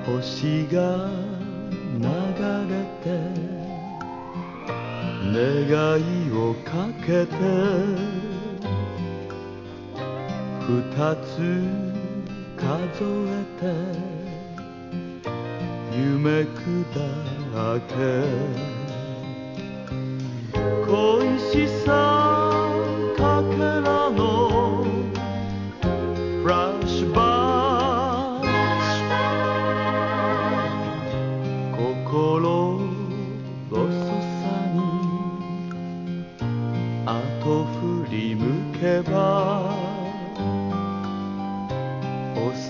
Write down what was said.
星が流れて願いをかけて二つ数えて夢砕け恋しさ